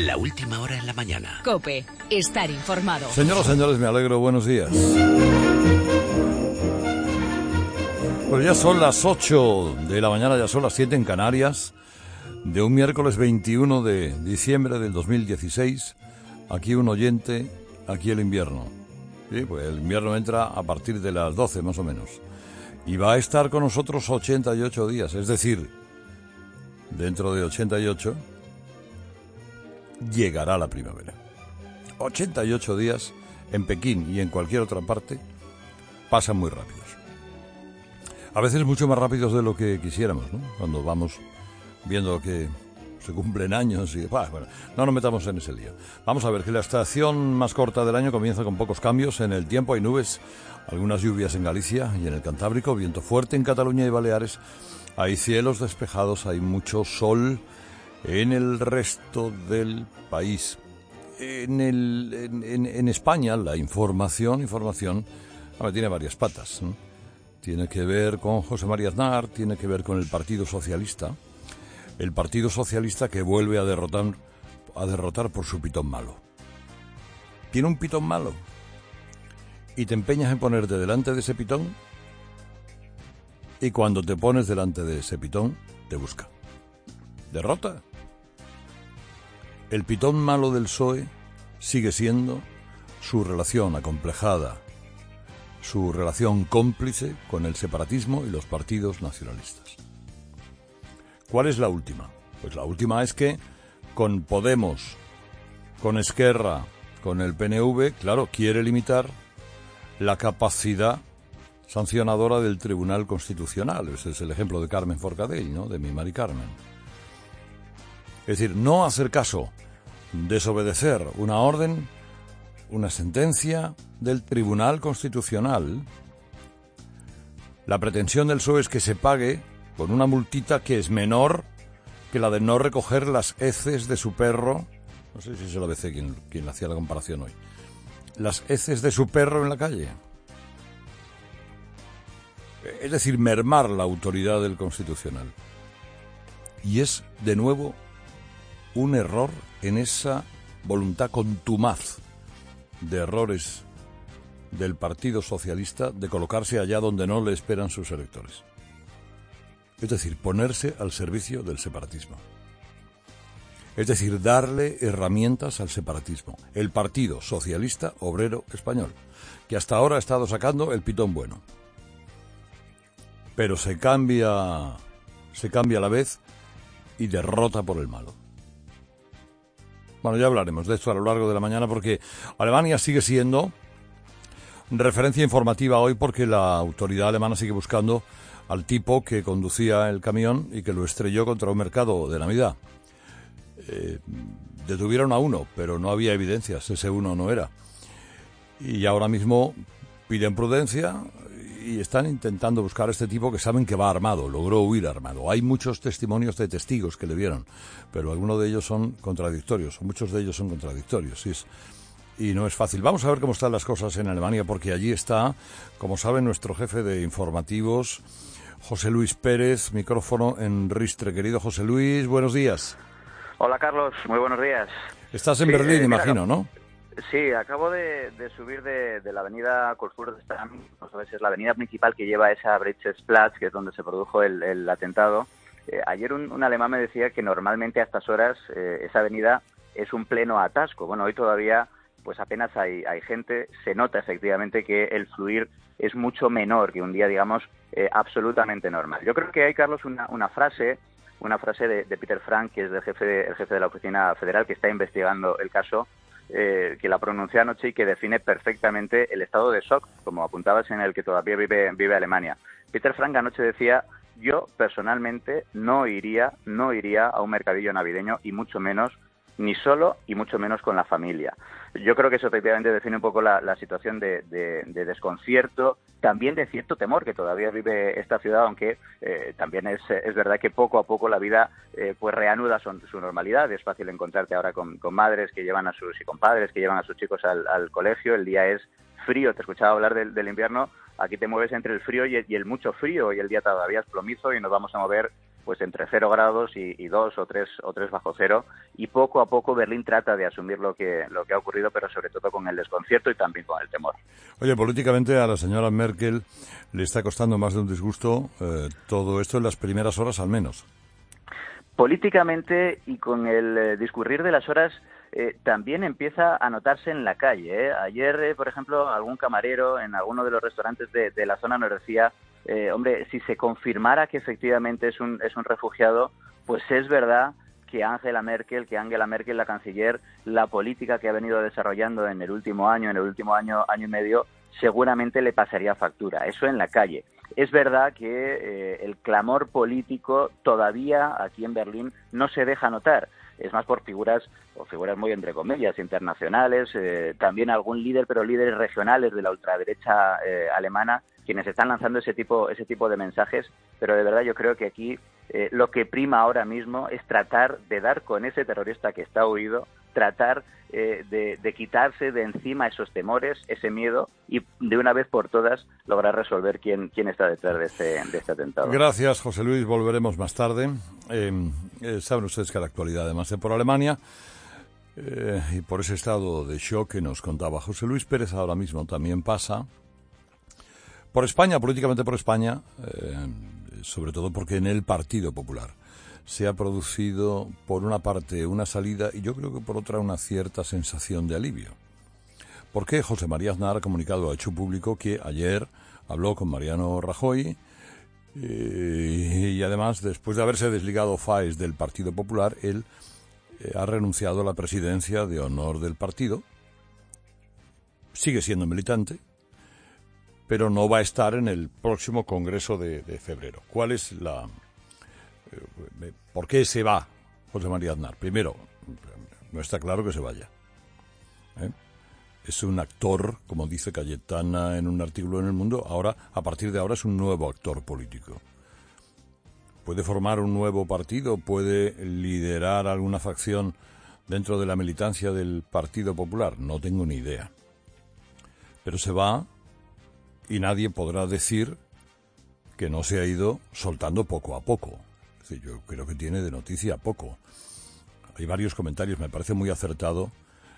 La última hora en la mañana. COPE. Estar informado. Señoras y señores, me alegro. Buenos días. Pues ya son las 8 de la mañana, ya son las 7 en Canarias, de un miércoles 21 de diciembre del 2016. Aquí un oyente, aquí el invierno. Sí, pues el invierno entra a partir de las 12 más o menos. Y va a estar con nosotros 88 días, es decir, dentro de 88 llegará la primavera. 88 días en Pekín y en cualquier otra parte pasan muy rápidos. A veces mucho más rápidos de lo que quisiéramos, ¿no? Cuando vamos viendo que se cumplen años y... Bueno, no nos metamos en ese lío. Vamos a ver que la estación más corta del año comienza con pocos cambios en el tiempo. Hay nubes, algunas lluvias en Galicia y en el Cantábrico, viento fuerte en Cataluña y Baleares. Hay cielos despejados, hay mucho sol en el resto del país. En España la información tiene varias patas, ¿no? Tiene que ver con José María Aznar, tiene que ver con el Partido Socialista que vuelve a derrotar por su pitón malo. Tiene un pitón malo y te empeñas en ponerte delante de ese pitón y cuando te pones delante de ese pitón te busca. Derrota. El pitón malo del PSOE sigue siendo su relación acomplejada, su relación cómplice con el separatismo y los partidos nacionalistas. ¿Cuál es la última? Pues la última es que con Podemos, con Esquerra, con el PNV, claro, quiere limitar la capacidad sancionadora del Tribunal Constitucional. Ese es el ejemplo de Carmen Forcadell, ¿no? De mi Mari Carmen. Es decir, no hacer caso, desobedecer una orden, una sentencia del Tribunal Constitucional. La pretensión del PSOE es que se pague con una multita que es menor que la de no recoger las heces de su perro. No sé si es el ABC quien hacía la comparación hoy. Las heces de su perro en la calle. Es decir, mermar la autoridad del Constitucional. Y es, de nuevo, un error en esa voluntad contumaz de errores del Partido Socialista de colocarse allá donde no le esperan sus electores. Es decir, ponerse al servicio del separatismo. Es decir, darle herramientas al separatismo. El Partido Socialista Obrero Español, que hasta ahora ha estado sacando el pitón bueno. Pero se cambia a la vez y derrota por el malo. Bueno, ya hablaremos de esto a lo largo de la mañana porque Alemania sigue siendo referencia informativa hoy porque la autoridad alemana sigue buscando al tipo que conducía el camión y que lo estrelló contra un mercado de Navidad. Detuvieron a uno, pero no había evidencias, ese uno no era. Y ahora mismo piden prudencia y están intentando buscar a este tipo que saben que va armado, logró huir armado. Hay muchos testimonios de testigos que le vieron, pero algunos de ellos son contradictorios, muchos de ellos son contradictorios, y no es fácil. Vamos a ver cómo están las cosas en Alemania, porque allí está, como saben, nuestro jefe de informativos, José Luis Pérez, micrófono en Ristre. Querido José Luis, buenos días. Hola Carlos, muy buenos días. Estás en Berlín, imagino, ¿no? Sí, acabo de subir de la avenida Kurfürstendamm, no sabes, es la avenida principal que lleva esa Breitscheidplatz, que es donde se produjo el atentado. Ayer un alemán me decía que normalmente a estas horas esa avenida es un pleno atasco. Bueno, hoy todavía pues apenas hay gente. Se nota efectivamente que el fluir es mucho menor que un día, digamos, absolutamente normal. Yo creo que hay, Carlos, una frase de Peter Frank, que es el jefe de la Oficina Federal, que está investigando el caso, que la pronunció anoche y que define perfectamente el estado de shock, como apuntabas, en el que todavía vive Alemania. Peter Frank anoche decía: yo personalmente no iría a un mercadillo navideño, y mucho menos ni solo y mucho menos con la familia. Yo creo que eso efectivamente define un poco la situación de desconcierto, también de cierto temor que todavía vive esta ciudad, aunque también es verdad que poco a poco la vida pues reanuda su normalidad. Es fácil encontrarte ahora con madres que llevan y con padres que llevan a sus chicos al colegio. El día es frío, te escuchaba hablar del invierno. Aquí te mueves entre el frío y el mucho frío, y el día todavía es plomizo y nos vamos a mover pues entre 0 grados y 2 o 3 bajo cero, y poco a poco Berlín trata de asumir lo que ha ocurrido, pero sobre todo con el desconcierto y también con el temor. Oye, políticamente a la señora Merkel le está costando más de un disgusto todo esto en las primeras horas al menos. Políticamente y con el discurrir de las horas también empieza a notarse en la calle. Ayer, por ejemplo, algún camarero en alguno de los restaurantes de la zona nos decía, hombre, si se confirmara que efectivamente es un refugiado, pues es verdad que Angela Merkel, la canciller, la política que ha venido desarrollando en el último año y medio, seguramente le pasaría factura. Eso en la calle. Es verdad que el clamor político todavía aquí en Berlín no se deja notar. Es más por figuras muy entre comillas internacionales, también algún líder, pero líderes regionales de la ultraderecha alemana, quienes están lanzando ese tipo de mensajes. Pero de verdad yo creo que aquí lo que prima ahora mismo es tratar de dar con ese terrorista que está huido, tratar de quitarse de encima esos temores, ese miedo, y de una vez por todas lograr resolver quién está detrás de este atentado. Gracias, José Luis. Volveremos más tarde. Saben ustedes que la actualidad, además de por Alemania y por ese estado de shock que nos contaba José Luis Pérez, ahora mismo también pasa por España, políticamente por España, sobre todo porque en el Partido Popular se ha producido, por una parte, una salida y yo creo que por otra una cierta sensación de alivio. Porque José María Aznar ha comunicado, ha hecho público que ayer habló con Mariano Rajoy y además, después de haberse desligado Faes del Partido Popular, él ha renunciado a la presidencia de honor del partido. Sigue siendo militante, pero no va a estar en el próximo Congreso de febrero. ¿Cuál es la...? ¿Por qué se va José María Aznar? Primero, no está claro que se vaya. Es un actor, como dice Cayetana en un artículo en El Mundo, ahora, a partir de ahora es un nuevo actor político. Puede formar un nuevo partido, puede liderar alguna facción dentro de la militancia del Partido Popular, no tengo ni idea. Pero se va y nadie podrá decir que no se ha ido soltando poco a poco. Es decir, yo creo que tiene de noticia poco. Hay varios comentarios, me parece muy acertado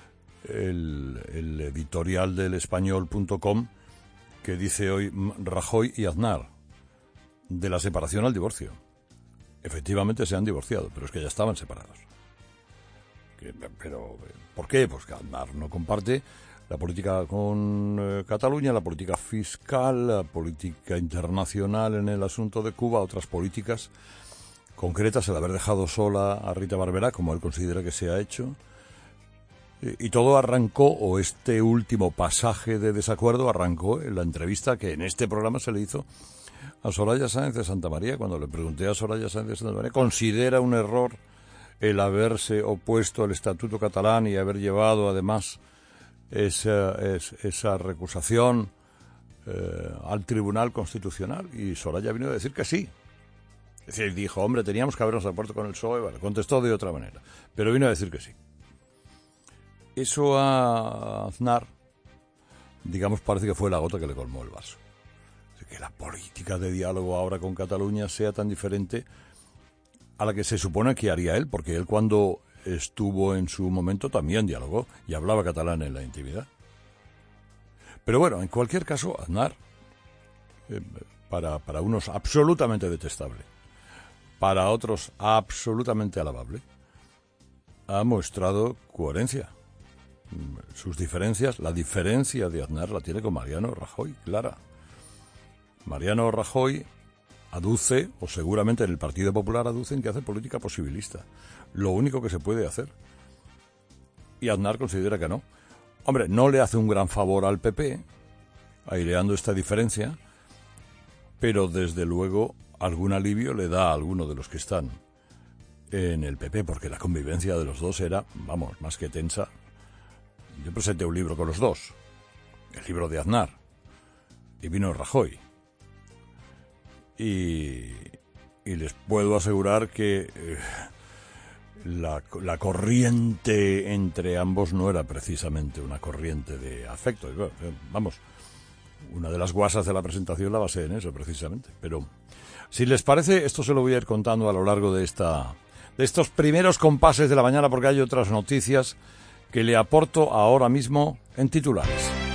el editorial del Español.com que dice hoy Rajoy y Aznar, de la separación al divorcio. Efectivamente se han divorciado, pero es que ya estaban separados. Pero, ¿por qué? Pues que Aznar no comparte la política con Cataluña, la política fiscal, la política internacional en el asunto de Cuba, otras políticas concretas, el haber dejado sola a Rita Barberá, como él considera que se ha hecho. Y todo arrancó, o este último pasaje de desacuerdo arrancó en la entrevista que en este programa se le hizo a Soraya Sáenz de Santamaría. Cuando le pregunté a Soraya Sáenz de Santamaría, ¿considera un error el haberse opuesto al Estatuto catalán y haber llevado además esa recusación al Tribunal Constitucional? Y Soraya vino a decir que sí. Es decir, dijo, hombre, teníamos que habernos apuesto con el PSOE, vale, contestó de otra manera, pero vino a decir que sí. Eso a Aznar, digamos, parece que fue la gota que le colmó el vaso. Que la política de diálogo ahora con Cataluña sea tan diferente a la que se supone que haría él, porque él cuando estuvo en su momento también dialogó y hablaba catalán en la intimidad. Pero bueno, en cualquier caso, Aznar, para unos absolutamente detestable, para otros absolutamente alabable, ha mostrado coherencia. Sus diferencias, la diferencia de Aznar la tiene con Mariano Rajoy, clara. Mariano Rajoy aduce, o seguramente en el Partido Popular aducen, que hace política posibilista. Lo único que se puede hacer. Y Aznar considera que no. Hombre, no le hace un gran favor al PP, aireando esta diferencia, pero desde luego algún alivio le da a alguno de los que están en el PP, porque la convivencia de los dos era, vamos, más que tensa. Yo presenté un libro con los dos, el libro de Aznar, y vino Rajoy. Y les puedo asegurar que la corriente entre ambos no era precisamente una corriente de afecto. Vamos, una de las guasas de la presentación la basé en eso, precisamente. Pero, si les parece, esto se lo voy a ir contando a lo largo de estos primeros compases de la mañana, porque hay otras noticias que le aporto ahora mismo en titulares.